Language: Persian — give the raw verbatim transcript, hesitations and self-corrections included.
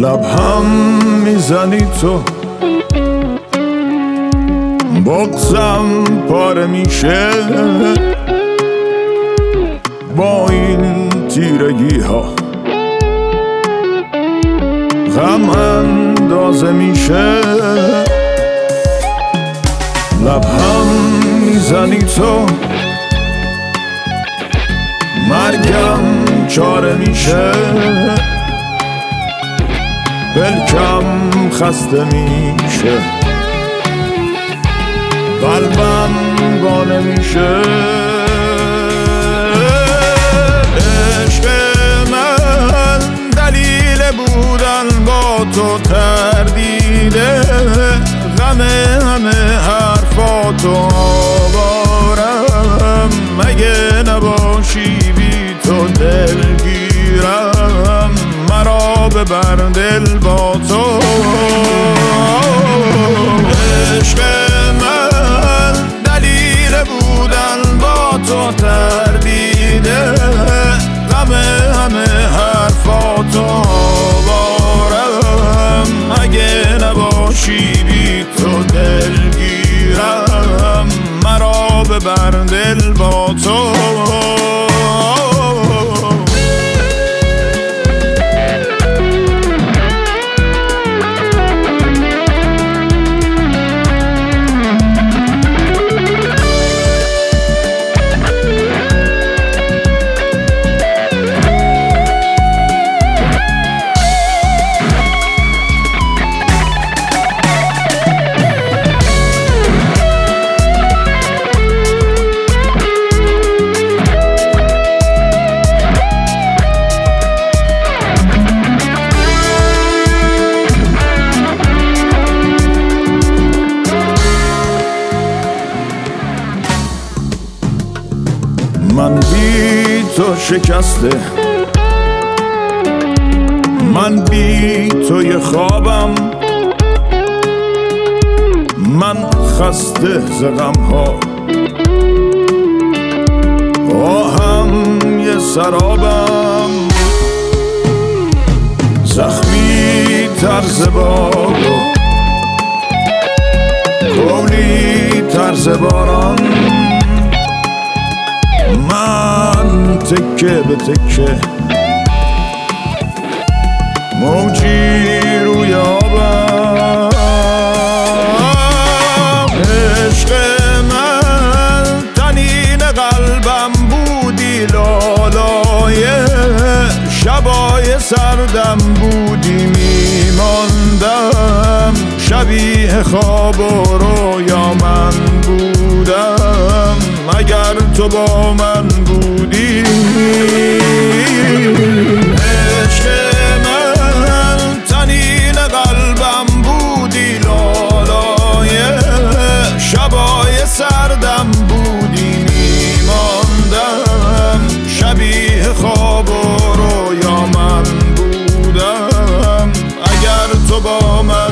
لبهم میزنی تو، بغضم پاره میشه با این تیرگی ها، غم اندازه میشه. لبهم میزنی تو، مرگم چاره میشه، پلکم خسته میشه، قلبم گانه میشه. عشق من دلیل بودن با تو تردیده، غم همه حرفاتو آوارم، مگه نباشی بی تو دلگیرم، مرا ببر دل با تو. عشق من دلیل بودن با تو تردیده، غم همه حرفاتو آوارم، مگه نباشی بی تو دلگیرم، مرا ببر دل با تو. من بی تو شکسته، من بی تو یه خوابم، من خسته ز غم ها، آهم یه سرابم، زخمی طرز بادو، کولی طرز باران، من تکه به تکه موجی روی آبم. عشق من تنین قلبم بودی، لالای شبای سردم بودی، میماندم شبیه خواب و رویا من بودم، اگر تو با من بودی. عشق من تنین قلبم بودی، لالای شبای سردم بودی، میماندم شبیه خواب و رویا من بودم، اگر تو با من